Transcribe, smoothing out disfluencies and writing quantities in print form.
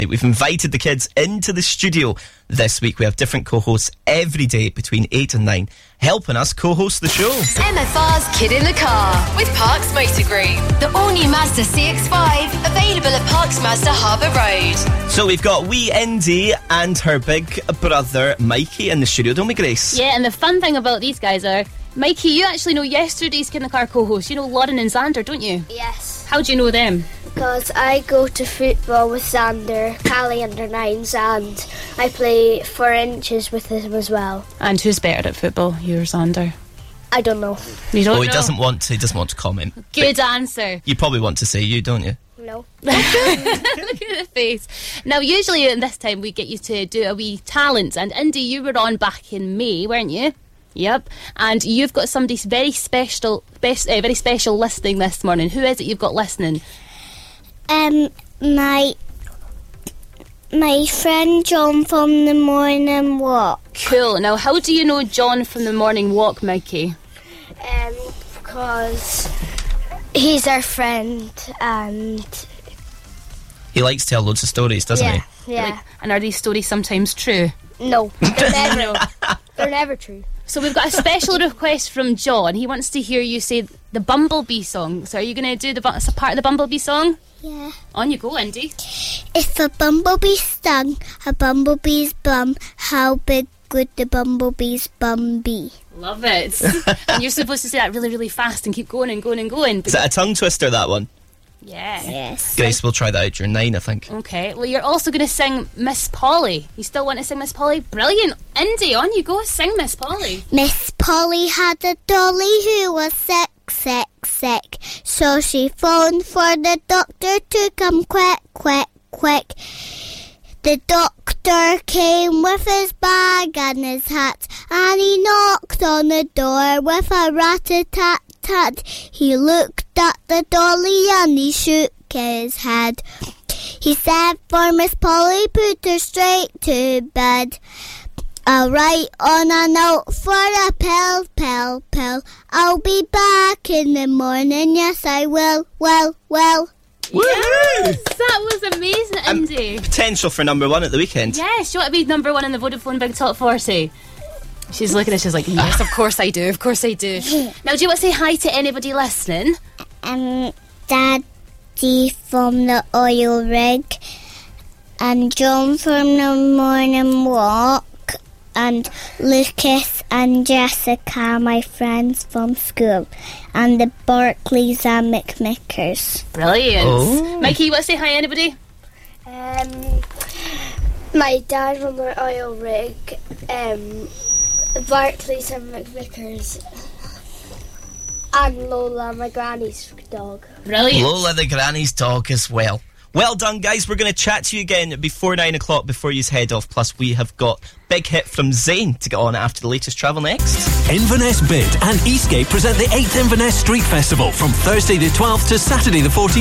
We've invited the kids into the studio this week. We have different co-hosts every day between 8 and 9 helping us co-host the show. MFR's Kid in the Car with Parks Motor Group. The all-new Mazda CX-5 available at Parks Mazda Harbour Road. So we've got wee Indy and her big brother Mikey in the studio, don't we, Grace? Yeah, and the fun thing about these guys are, Mikey, you actually know yesterday's Kid in the Car co-host. You know Lauren and Xander, don't you? Yes. How do you know them? Because I go to football with Xander, Callie under 9s, and I play 4 inches with him as well. And who's better at football, you or Xander? I don't know. You don't know? He doesn't want to comment. Good answer. You probably want to say you, don't you? No. Look at the face. Now, usually at this time we get you to do a wee talent, and Indy, you were on back in May, weren't you? Yep. And you've got somebody very special listening this morning. Who is it you've got listening? My friend John from the morning walk. Cool. Now, how do you know John from the morning walk, Mikey? Because he's our friend and He likes to tell loads of stories, doesn't he? Yeah. And are these stories sometimes true? No, they're never true. So we've got a special request from John. He wants to hear you say the Bumblebee song. So are you going to do a part of the Bumblebee song? Yeah. On you go, Indy. If a bumblebee stung a bumblebee's bum, how big would the bumblebee's bum be? Love it. And you're supposed to say that really, really fast and keep going and going and going. Is that a tongue twister, that one? Yeah. Yes. Grace, we'll try that out during 9, I think. Okay. Well, you're also going to sing Miss Polly. You still want to sing Miss Polly? Brilliant. Indy, on you go. Sing Miss Polly. Miss Polly had a dolly who was sick. So she phoned for the doctor to come quick. The doctor came with his bag and his hat, and he knocked on the door with a rat-a-tat-tat. He looked at the dolly and he shook his head. He said for Miss Polly, put her straight to bed. I'll write on a note for a pill. I'll be back in the morning, yes I will, well. Yes, that was amazing, Indy. Potential for number 1 at the weekend. Yes, you want to be number 1 in the Vodafone Big Top 40? She's looking at us, she's like, yes, of course I do. Now, do you want to say hi to anybody listening? Daddy from the oil rig, and John from the morning walk, and Lucas and Jessica, my friends from school, and the Barclays and McMickers. Brilliant. Oh. Mikey, you want to say hi to anybody? My dad from the oil rig, Barclays and McVickers, and Lola, my granny's dog. Brilliant. Lola, the granny's dog as well. Well done, guys. We're going to chat to you again before 9 o'clock before you head off. Plus, we have got Big Hit from Zayn to get on after the latest travel next. Inverness Bid and Eastgate present the 8th Inverness Street Festival from Thursday the 12th to Saturday the 14th.